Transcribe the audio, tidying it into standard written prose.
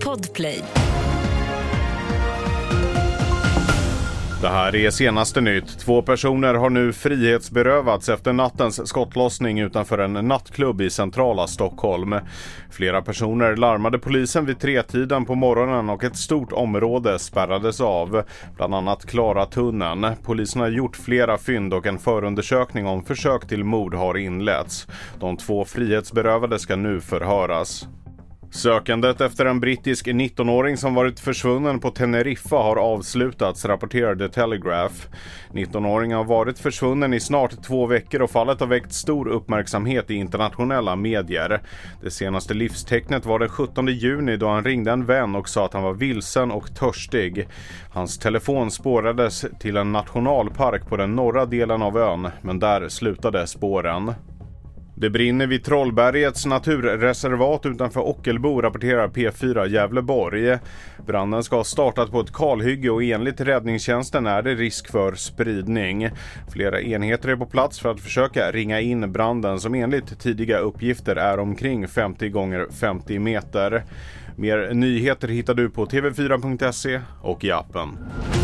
Podplay. Det här är senaste nytt. 2 personer har nu frihetsberövats efter nattens skottlossning utanför en nattklubb i centrala Stockholm. Flera personer larmade polisen vid 3-tiden på morgonen och ett stort område spärrades av, bland annat Klaratunneln. Polisen har gjort flera fynd och en förundersökning om försök till mord har inletts. De 2 frihetsberövade ska nu förhöras. Sökandet efter en brittisk 19-åring som varit försvunnen på Teneriffa har avslutats, rapporterar The Telegraph. 19-åringen har varit försvunnen i snart 2 veckor och fallet har väckt stor uppmärksamhet i internationella medier. Det senaste livstecknet var den 17 juni då han ringde en vän och sa att han var vilsen och törstig. Hans telefon spårades till en nationalpark på den norra delen av ön, men där slutade spåren. Det brinner vid Trollbergets naturreservat utanför Ockelbo, rapporterar P4 Gävleborg. Branden ska ha startat på ett kalhygge och enligt räddningstjänsten är det risk för spridning. Flera enheter är på plats för att försöka ringa in branden som enligt tidiga uppgifter är omkring 50 gånger 50 meter. Mer nyheter hittar du på tv4.se och i appen.